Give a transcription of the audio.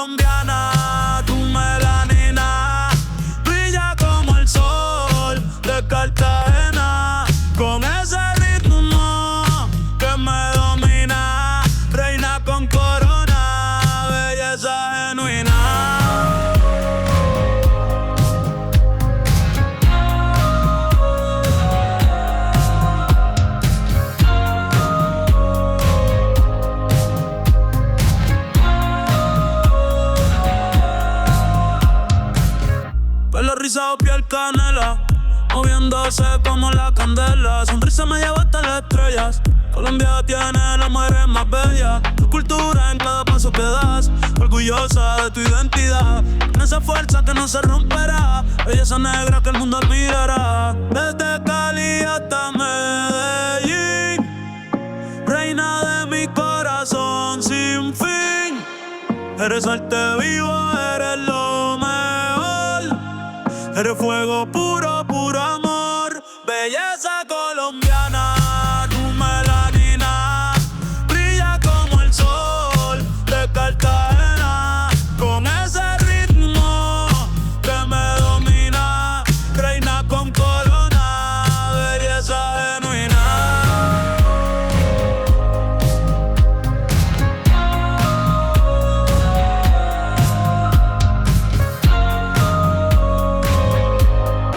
colombiana, tu melanina brilla como el sol de Cartagena. Con ese ritmo que me domina, reina con corona, belleza genuina. Pelo rizado, piel canela, moviéndose como la candela. Sonrisa me lleva hasta las estrellas. Colombia tiene las mujeres más bellas. Tu cultura en cada paso que das, orgullosa de tu identidad. Con esa fuerza que no se romperá, belleza negra que el mundo admirará. Desde Cali hasta Medellín, reina de mi corazón sin fin. Eres arte vivo, eres lo mejor. Eres fuego puro, puro amor, belleza colombiana.